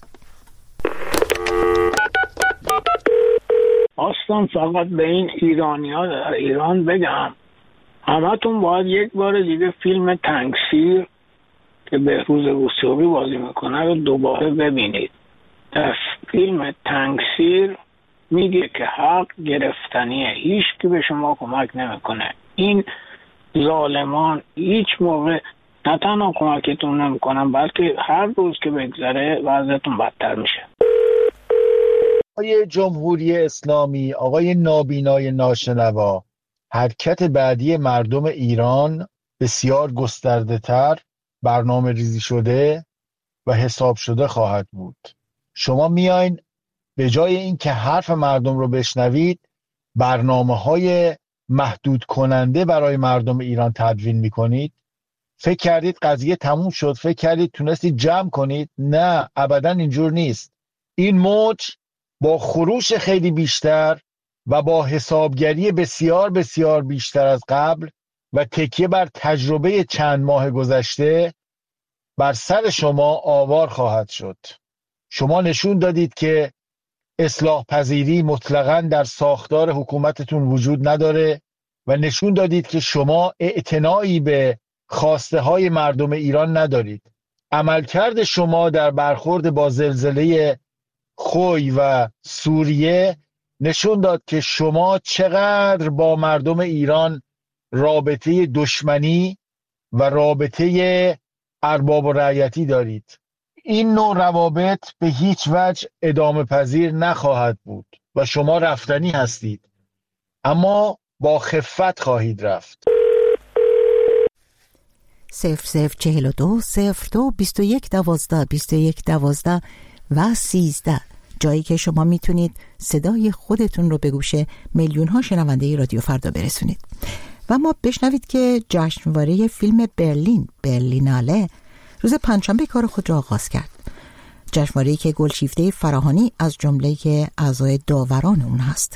اصلا فقط به این ایرانی ها در ایران بگم همتون باید یک بار دیگه فیلم تنگسیر که بهروز وثوقی بازی میکنه رو دوباره ببینید. در فیلم تنگسیر میگه که حق گرفتنیه، هیچ کی به شما کمک نمیکنه. این ظالمان هیچ موقع نه تنها کمکتون نمیکنن بلکه هر روز که بگذره وضعتون بدتر میشه. آقای جمهوری اسلامی، آقای نابینای ناشنوا، حرکت بعدی مردم ایران بسیار گسترده تر، برنامه ریزی شده و حساب شده خواهد بود. شما میاین به جای این که حرف مردم رو بشنوید برنامه های محدود کننده برای مردم ایران تدوین میکنید. فکر کردید قضیه تموم شد؟ فکر کردید تونستید جمع کنید؟ نه، ابدا اینجور نیست. این موج با خروش خیلی بیشتر و با حسابگری بسیار بسیار بیشتر از قبل و تکیه بر تجربه چند ماه گذشته بر سر شما آوار خواهد شد. شما نشون دادید که اصلاح پذیری مطلقاً در ساختار حکومتتون وجود نداره و نشون دادید که شما اعتنایی به خواسته های مردم ایران ندارید. عملکرد شما در برخورد با زلزله خوی و سوریه نشون داد که شما چقدر با مردم ایران رابطه دشمنی و رابطه ارباب و رعیتی دارید. این نوع روابط به هیچ وجه ادامه پذیر نخواهد بود و شما رفتنی هستید، اما با خفت خواهید رفت. صفر صفر چهل و دو صفر دو بیست و یک دوازده بیست و یک دوازده و سیزده، جایی که شما میتونید صدای خودتون رو به گوش میلیون ها شنونده رادیو فردا برسونید. و ما بشنوید که جشنواره فیلم برلین برلیناله روز پنجشنبه کار خود را آغاز کرد. جشنواره‌ای که گلشیفته فراهانی از جمله اعضای داوران اون هست.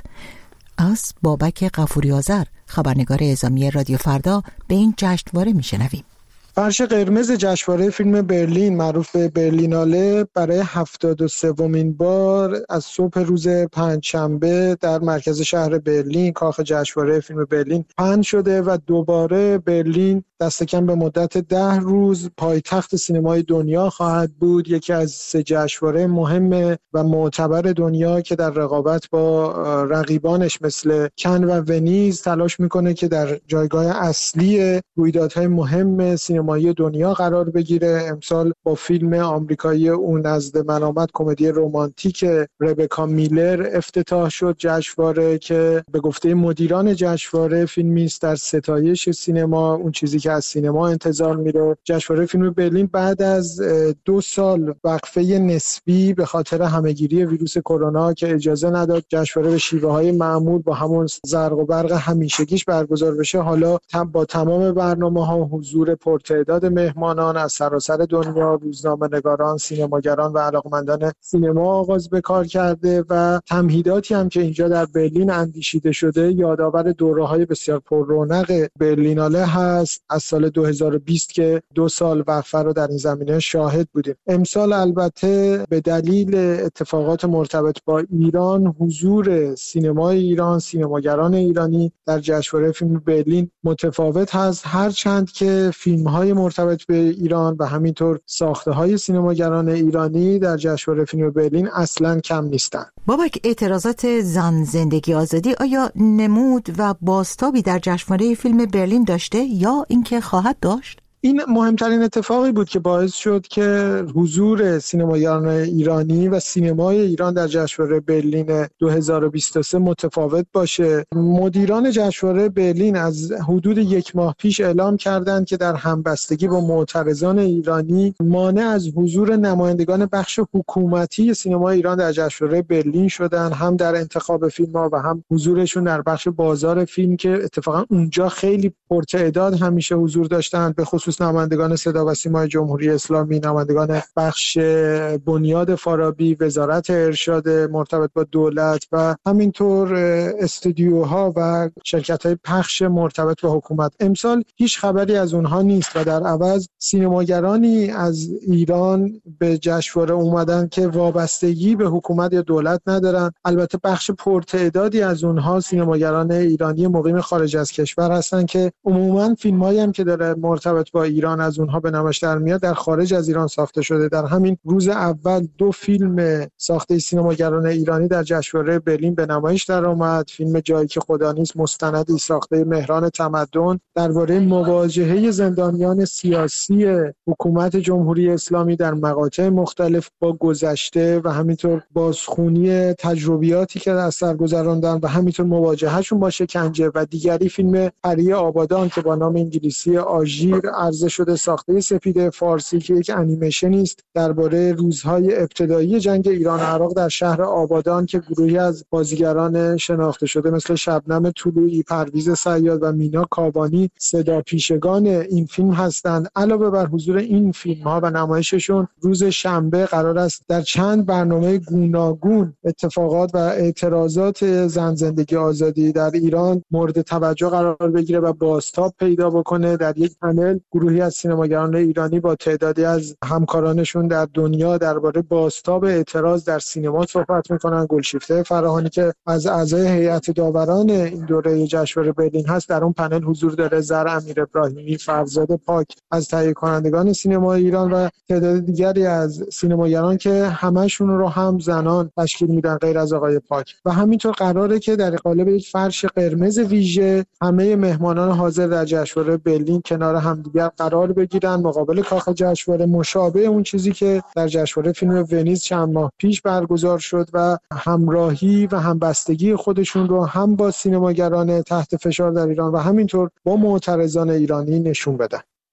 از بابک غفوری آذر، خبرنگار اعزامی رادیو فردا، به این جشنواره میشنویم. فرش قرمز جشنواره فیلم برلین معروف به برلیناله برای هفتاد و سومین بار از صبح روز پنجشنبه در مرکز شهر برلین، کاخ جشنواره فیلم برلین پهن شده و دوباره برلین دست کم به مدت ده روز پایتخت سینمای دنیا خواهد بود. یکی از سه جشنواره مهم و معتبر دنیا که در رقابت با رقیبانش مثل کن و ونیز تلاش میکنه که در جایگاه اصلی رویدادهای مهم سینمایی دنیا قرار بگیره. امسال با فیلم آمریکایی اون نزد من آمد، کمدی رمانتیک ربکا میلر افتتاح شد جشنواره که به گفته مدیران جشنواره فیلمی است در ستایش سینما، اون چیزی که از سینما انتظار میره. جشنواره فیلم برلین بعد از دو سال وقفه نسبی به خاطر همهگیری ویروس کرونا که اجازه نداد جشنواره به شیوه‌های معمول با همون زرق و برق همیشگیش برگزار بشه، حالا با تمام برنامه‌ها، حضور پرتعداد مهمانان از سراسر دنیا، روزنامه‌نگاران، سینماگران و علاقمندان سینما آغاز به کار کرده و تمهیداتی هم که اینجا در برلین اندیشیده شده یادآور دوره‌های بسیار پر رونق برلیناله هست از سال دو هزار و بیست که دو سال وقفه رو در این زمینه شاهد بودیم. امسال البته به دلیل اتفاقات مرتبط با ایران، حضور سینمای ایران، سینماگران ایرانی در جشنواره فیلم برلین متفاوت هست، هرچند که فیلم‌های مرتبط به ایران و همینطور ساخته‌های سینماگران ایرانی در جشنواره فیلم برلین اصلاً کم نیستند. بابک، اعتراضات زن زندگی آزادی آیا نمود و بازتابی در جشنواره فیلم برلین داشته یا اینکه خواهد داشت؟ این مهمترین اتفاقی بود که باعث شد که حضور سینماگران ایرانی و سینمای ایران در جشنواره برلین دو هزار و بیست و سه متفاوت باشه. مدیران جشنواره برلین از حدود یک ماه پیش اعلام کردند که در همبستگی با معترضان ایرانی مانع از حضور نمایندگان بخش حکومتی سینمای ایران در جشنواره برلین شدن، هم در انتخاب فیلم‌ها و هم حضورشون در بخش بازار فیلم که اتفاقا اونجا خیلی پرتعداد همیشه حضور داشتند، به خصوص نمایندگان صدا و سیمای جمهوری اسلامی، نمایندگان بخش بنیاد فارابی، وزارت ارشاد مرتبط با دولت و همینطور استودیوها و شرکت‌های پخش مرتبط با حکومت. امسال هیچ خبری از اونها نیست و در عوض سینماگرانی از ایران به جشنواره اومدن که وابستگی به حکومت یا دولت ندارن. البته بخش پرتعدادی از اونها سینماگران ایرانی مقیم خارج از کشور هستن که عموماً فیلمایی هم که داره مرتبط با ایران از اونها به نمایش در میاد در خارج از ایران ساخته شده. در همین روز اول دو فیلم ساخته سینماگران ایرانی در جشنواره برلین به نمایش در آمد. فیلم جایی که خدا نیست، مستندی ساخته مهران تمدن درباره مواجهه زندانیان سیاسی حکومت جمهوری اسلامی در مقاطع مختلف با گذشته و همینطور بازخوانی تجربیاتی که از سر گذراندن و همینطور مواجههشون با شکنجه. و دیگری فیلم پری آبادان که با نام انگلیسی آژیر عرضه شده، ساخته سپید فارسی که یک انیمیشنی است درباره روزهای ابتدایی جنگ ایران و عراق در شهر آبادان که گروهی از بازیگران شناخته شده مثل شبنم طلوعی، پرویز صیاد و مینا کاوانی صدا پیشگان این فیلم هستند. علاوه بر حضور این فیلم‌ها و نمایششون، روز شنبه قرار است در چند برنامه گوناگون اتفاقات و اعتراضات زن زندگی آزادی در ایران مورد توجه قرار بگیره و بازتاب پیدا بکنه. در یک پنل گروهی از سینماگران ایرانی با تعدادی از همکارانشون در دنیا درباره بازتاب اعتراض در سینما صحبت میکنن. گلشیفته فراهانی که از اعضای هیئت داوران این دوره جشنواره برلین هست در اون پنل حضور داره. زهر امیر ابراهیمی، فرزاد پاک از تهیه کنندگان سینما ایران و تعداد دیگری از سینماگران که همشون رو هم زنان تشکیل میدن غیر از آقای پاک. و همینطور قراره که در قالب یک فرش قرمز ویژه همه مهمانان حاضر در جشنواره برلین کنار همدیگر قرار بگیرن مقابل کاخ جشنواره، مشابه اون چیزی که در جشنواره فیلم ونیز چند ماه پیش برگزار شد و همراهی و همبستگی خودشون رو هم با سینماگران تحت فشار در ایران و همینطور با معترضان ایرانی نشون بدن.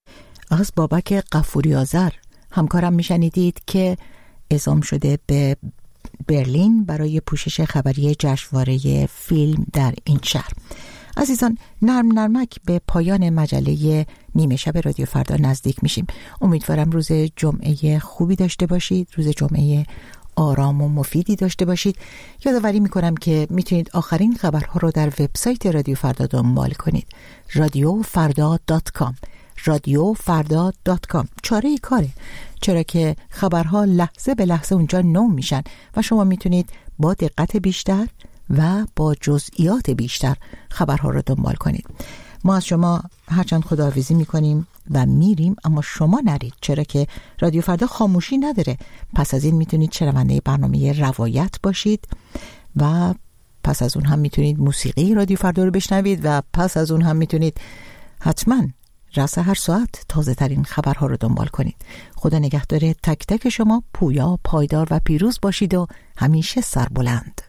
از بابک غفوری آذر همکارم میشنیدید که اعزام شده به برلین برای پوشش خبری جشنواره فیلم در این شهر. عزیزان، نرم نرمک به پایان مجله نیمه شب رادیو فردا نزدیک میشیم. امیدوارم روز جمعه خوبی داشته باشید، روز جمعه آرام و مفیدی داشته باشید. یادآوری میکنم که میتونید آخرین خبرها رو در وبسایت رادیو فردا دنبال کنید، رادیو فردا دات کام. رادیو فردا دات کام چاره ای کاره، چرا که خبرها لحظه به لحظه اونجا نو میشن و شما میتونید با دقت بیشتر و با جزئیات بیشتر خبرها رو دنبال کنید. ما از شما هرچند خداحافظی میکنیم و میریم، اما شما نرید، چرا که رادیو فردا خاموشی نداره. پس از این میتونید شنونده برنامه روایت باشید و پس از اون هم میتونید موسیقی رادیو فردا رو بشنوید و پس از اون هم میتونید حتما رأس هر ساعت تازه ترین خبرها رو دنبال کنید. خدا نگهدار تک تک شما، پویا، پایدار و پیروز باشید و همیشه سربلند.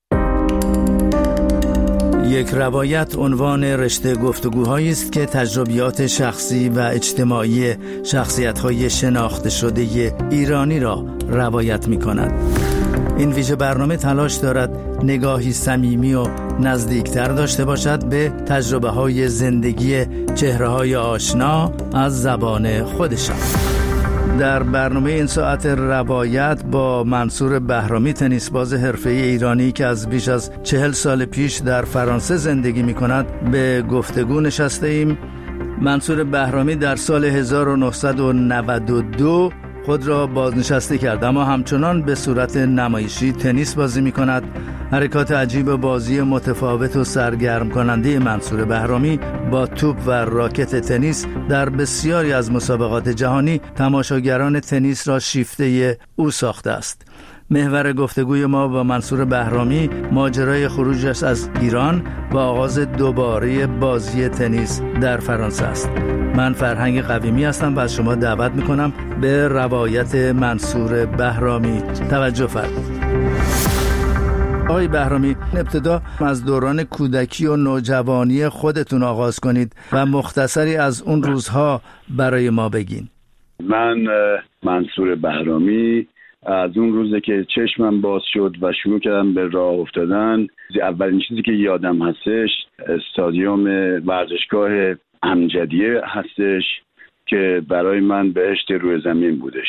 یک روایت عنوان رشته گفتگوهایی است که تجربیات شخصی و اجتماعی شخصیت‌های شناخته شده ایرانی را روایت می‌کند. این ویژه برنامه تلاش دارد نگاهی صمیمی و نزدیکتر داشته باشد به تجربه‌های زندگی چهره‌های آشنا از زبان خودشان. در برنامه این ساعت روایت با منصور بهرامی، تنیس باز حرفه‌ای ایرانی که از بیش از چهل سال پیش در فرانسه زندگی می‌کند، به گفتگو نشسته ایم. منصور بهرامی در سال هزار و نهصد و نود و دو خود را بازنشسته کرد، اما همچنان به صورت نمایشی تنیس بازی می‌کند. حرکات عجیب بازی متفاوت و سرگرم کننده منصور بهرامی با توپ و راکت تنیس در بسیاری از مسابقات جهانی تماشاگران تنیس را شیفته او ساخته است. محور گفتگوی ما با منصور بهرامی ماجرای خروجش از ایران و آغاز دوباره بازی تنیس در فرانسه است. من فرهنگ قویمی هستم و از شما دعوت میکنم به روایت منصور بهرامی توجه فرمایید. آقای بهرامی، ابتدا از دوران کودکی و نوجوانی خودتون آغاز کنید و مختصری از اون روزها برای ما بگین. من منصور بهرامی از اون روزه که چشمم باز شد و شروع کردم به راه افتادن، اولین چیزی که یادم هستش استادیوم ورزشگاه امجدیه هستش که برای من بهشت روی زمین بودش.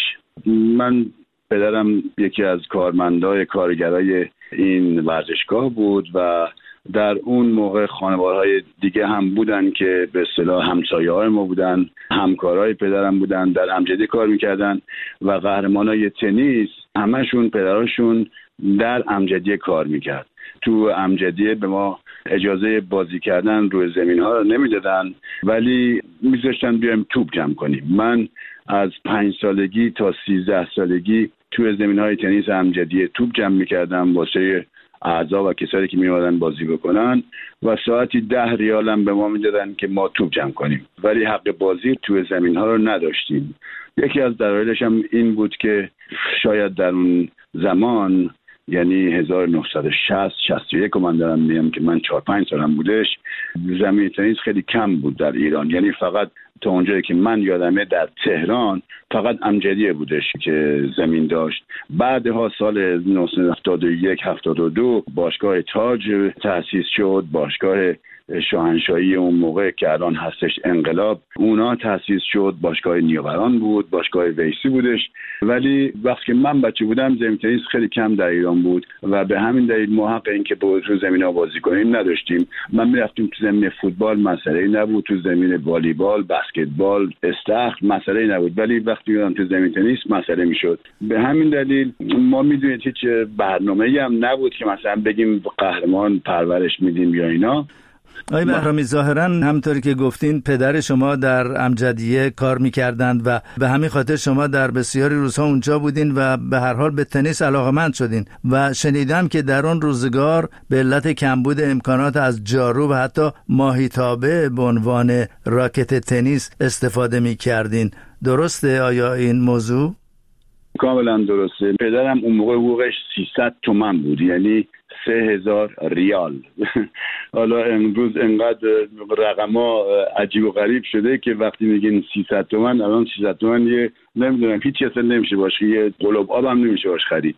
من پدرم یکی از کارمندای کارگرای این ورزشگاه بود و در اون موقع خانواده‌های دیگه هم بودن که به اصطلاح همسایه‌های ما بودن، همکارای پدرم بودن، در امجدیه کار میکردن و قهرمانای تنیس همشون پدراشون در امجدیه کار میکرد. تو امجدیه به ما اجازه بازی کردن روی زمین ها رو نمیدادن، ولی میذاشتن بیایم توپ جمع کنیم. من از پنج سالگی تا سیزده سالگی توی زمین های تنیس امجدیه توپ جمع میکردم واسه اعضا و کسایی که میومدن بازی بکنن و ساعتی ده ریالم به ما میدادن که ما توپ جمع کنیم، ولی حق بازی توی زمین ها رو نداشتیم. یکی از دلایلش هم این بود که شاید در اون زمان، یعنی هزار و نهصد و شصت شصت و یک من دارم میگم که من چهار پنج سالم بودش، زمین تنیس خیلی کم بود در ایران. یعنی فقط تا اونجایی که من یادمه در تهران فقط امجدیه بودش که زمین داشت. بعدها سال هزار و نهصد و هفتاد و یک هفتاد و دو باشگاه تاج تأسیس شد، باشگاه شاهنشاهی اون موقع که الان هستش انقلاب، اونا تأسیس شد. باشگاه نیاوران بود، باشگاه ویسی بودش، ولی وقتی که من بچه بودم زمین تنیس خیلی کم در ایران بود و به همین دلیل ما حق این که با تو زمین ها بازی کنیم نداشتیم. من میرفتیم تو زمین فوتبال، مسئله نبود، تو زمین والیبال، بسکتبال، استخر مسئله نبود، ولی وقتی میرفتم تو زمین تنیس مسئله میشد. به همین دلیل ما میدونید هیچ برنامه‌ای هم نبود که مثلا بگیم قهرمان پرورش میدیم یا اینا. آقای بهرامی، ظاهراً همونطوری که گفتین پدر شما در امجدیه کار میکردند و به همین خاطر شما در بسیاری روزها اونجا بودین و به هر حال به تنیس علاقه‌مند شدین و شنیدم که در اون روزگار به علت کمبود امکانات از جارو و حتی ماهیتابه به عنوان راکت تنیس استفاده میکردین. درسته آیا این موضوع؟ کاملا درسته. پدرم اون موقع حقوقش سیصد تومان بود، یعنی سه هزار ریال. حالا امروز انقدر رقما عجیب و غریب شده که وقتی میگین سیصد تومن، الان سیصد تومن یه نمیدونم هیچ اصلا نمیشه باشه، یه قلوب آب هم نمیشه باش خرید.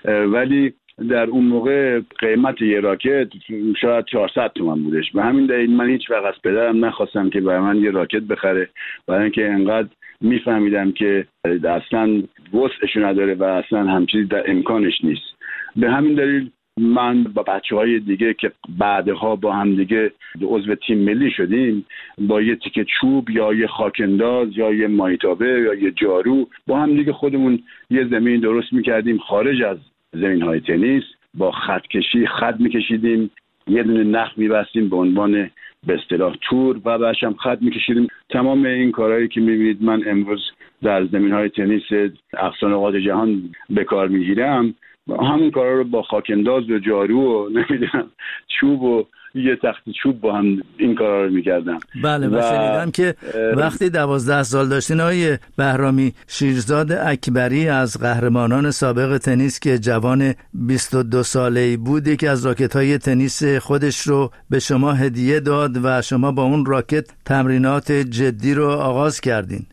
ولی در اون موقع قیمت یه راکت شاید چهارصد تومن بودش. به همین دلیل من هیچ وقت از پدرم نخواستم که برای من یه راکت بخره، برای اینکه انقدر میفهمیدم که اصلا وسعشو نداره و اصلا همچیزی در امکانش نیست. به همین دلیل من با بچه‌های دیگه که بعدها با هم دیگه عضو تیم ملی شدیم، با یه تیکه چوب یا یه خاکنداز یا یه مایتابه یا یه جارو با هم دیگه خودمون یه زمین درست میکردیم خارج از زمین‌های تنیس، با خط کشی خط میکشیدیم، یه دونه نخ میبستیم به عنوان به اصطلاح تور و بعدش هم خط میکشیدیم. تمام این کارهایی که میبینید من امروز در زمین‌های تنیس اقصا نقاط جهان به کار میگیرم، همون کارا رو با خاکنداز و جارو و نمیدونم چوب و یه تخت چوب با هم این کارا رو میکردم. بله و, و شنیدم که وقتی دوازده سال داشتین آقای بهرامی، شیرزاد اکبری از قهرمانان سابق تنیس که جوان بیست و دو ساله‌ای بود، یکی از راکت‌های تنیس خودش رو به شما هدیه داد و شما با اون راکت تمرینات جدی رو آغاز کردین.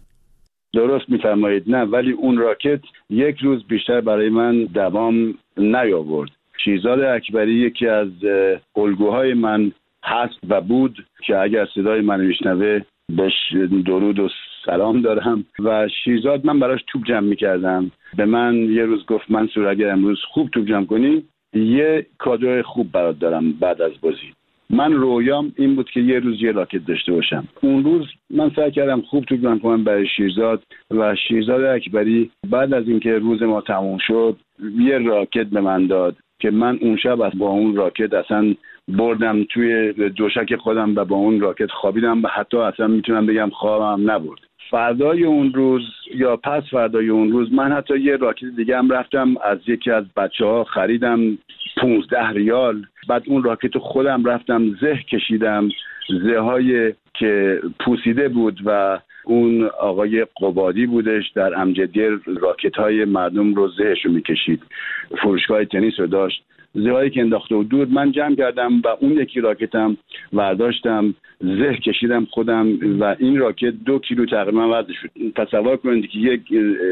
درست میفرمایید. نه ولی اون راکت یک روز بیشتر برای من دوام نیاورد. شیرزاد اکبری یکی از الگوهای من هست و بود که اگر صدای من میشنوه بهش درود و سلام دارم. و شیرزاد، من براش توپ جمع میکردم، به من یه روز گفت منصور اگر امروز خوب توپ جمع کنی یه کادو خوب برات دارم بعد از بازی. من رویام این بود که یه روز یه راکت داشته باشم. اون روز من سعی کردم خوب توپ جمع کنم برای شیرزاد و شیرزاد اکبری بعد از اینکه روز ما تموم شد یه راکت به من داد که من اون شب با اون راکت اصلا بردم توی دوشک خودم و با اون راکت خوابیدم و حتی اصلا میتونم بگم خوابم نبرد. فردای اون روز یا پس فردای اون روز من حتی یه راکت دیگه هم رفتم از یکی از بچه‌ها خریدم پونزده ریال. بعد اون راکت خودم رفتم زه کشیدم، زه های که پوسیده بود و اون آقای قبادی بودش در امجدیه راکت های مردم رو زهش رو میکشید، فروشگاه تنیس رو داشت، زهایی که انداخته و دود من جمع کردم و اون یکی راکتم ورداشتم زه کشیدم خودم و این راکت دو کیلو تقریبا وزن شد. تصور کنید که یک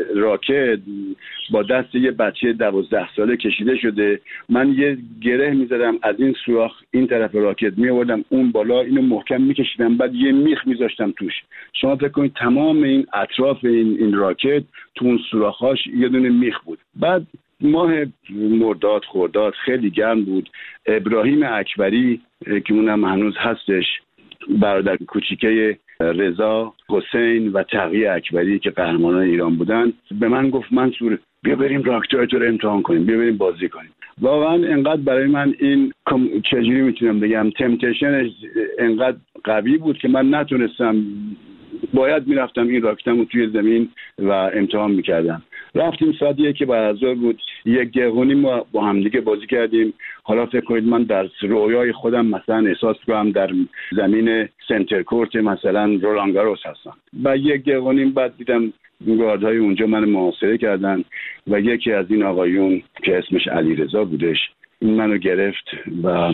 راکت با دست یه بچه دوازده ساله کشیده شده، من یه گره میزدم از این سوراخ این طرف راکت میآوردم اون بالا، اینو محکم میکشیدم، بعد یه میخ میذاشتم توش. شما فکر کنید تمام این اطراف این این راکت تو اون سوراخاش یه دونه میخ بود. بعد ماه مرداد خرداد خیلی گرم بود. ابراهیم اکبری که اونم هنوز هستش، برادر کوچیکه رضا، حسین و تقی اکبری که قهرمانان ایران بودن، به من گفت منصور بیا بریم راکت‌های تو رو امتحان کنیم، بیا بریم بازی کنیم. واقعا انقدر برای من این چجوری میتونم بگم تمپتیشن انقدر قوی بود که من نتونستم، باید میرفتم این راکتم رو توی زمین و امتحان میکردم. رفتیم ساعت یک که بعد از ظهر بود، یک دقیقه ما با هم دیگه بازی کردیم. حالا فکر کنید من در رویای خودم مثلا احساس کنم در زمین سنتر کورت مثلا رولان گاروس هستم. بعد یک دقیقه بعد دیدم گاردهای اونجا من محاصره کردن و یکی از این آقایون که اسمش علیرضا بودش این منو گرفت و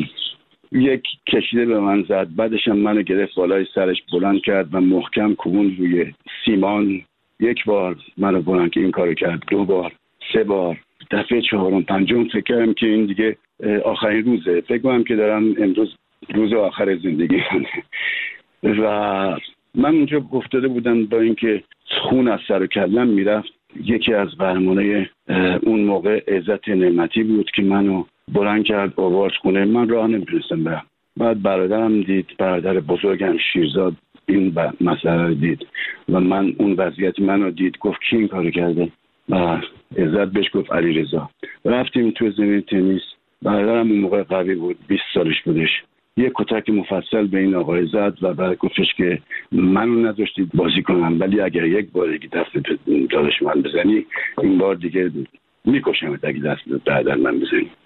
یک کشیده به من زد. بعدش هم منو گرفت بالای سرش بلند کرد و محکم کوبون روی سیمان. یک بار منو بلند که این کارو کرد، دو بار، سه بار، دفعه چهارم پنجم فکر کردم که این دیگه آخرین روزه، فکر کنم که دارم امروز روز آخر زندگی و من اونجا افتاده بودم با اینکه خون از سر و کلم میرفت. یکی از قهرمانای اون موقع عزت نعمتی بود که منو بلند کرد آورد خونه. من راه نمیتونستم برم. بعد برادرم دید، برادر بزرگم شیرزاد این مسئله رو دید و من اون وضعیت منو دید، گفت کی این کارو کرده؟ و عزت بهش گفت علیرضا. رفتیم تو زمین تنیس. برادرم اون موقع قوی بود، بیست سالش بودش. یه کتک مفصل به این آقای زد و بعد گفتش که منو نذاشتید بازی کنم، ولی اگر یک بار دیگه دست داداش من بزنی این بار دیگه میکشم اگه دست برادر من بزنی.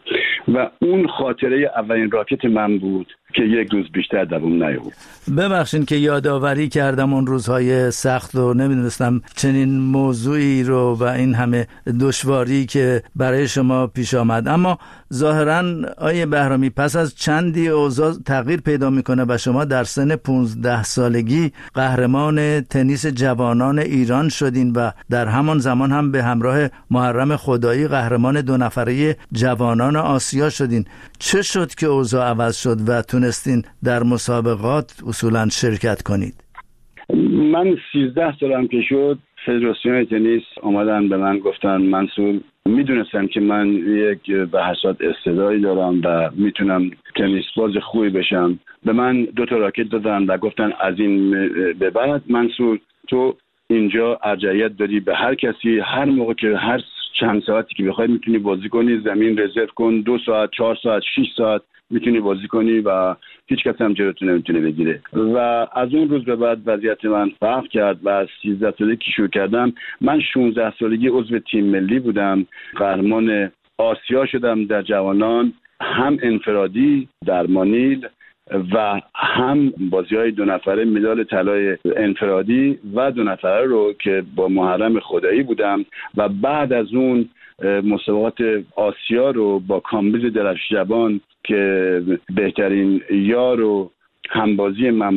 و اون خاطره اولین راکت من بود که یک روز بیشتر دوام نیاورد. ببخشید که یادآوری کردم اون روزهای سخت و نمیدونستم چنین موضوعی رو و این همه دشواری که برای شما پیش آمد، اما ظاهراً آیه بهرامی پس از چندی اوضاع تغییر پیدا میکنه و شما در سن پونزده سالگی قهرمان تنیس جوانان ایران شدین و در همان زمان هم به همراه محرم خدایی قهرمان دو نفره جوانان آسیا شدین. چه شد که اوضاع عوض شد و تونستین در مسابقات اصولاً شرکت کنید؟ من سیزده سالم که شد فدراسیون تنیس آمدن به من گفتن منصور، میدونستم که من یک به حساب استعدادی دارم و میتونم تنیس باز خوبی بشم. به من دو تا راکت دادن و گفتن از این به بعد منصور تو اینجا ارجحیت داری به هر کسی، هر موقع که هر چند ساعتی که بخوای میتونی بازی کنی، زمین رزرو کن، دو ساعت، چهار ساعت، شش ساعت میتونی بازی کنی و هیچ کس هم جلوتو نمیتونه بگیره. و از اون روز به بعد وضعیت من فرق کرد و از سیزده سالگی که شروع کردم، من شانزده سالگی عضو تیم ملی بودم، قهرمان آسیا شدم در جوانان، هم انفرادی در مانیل و هم بازی‌های دو نفره مدال طلای انفرادی و دو نفره رو که با محرم خدایی بودم و بعد از اون مسابقات آسیا رو با کامبیز درفشجبان که بهترین یار و همبازی من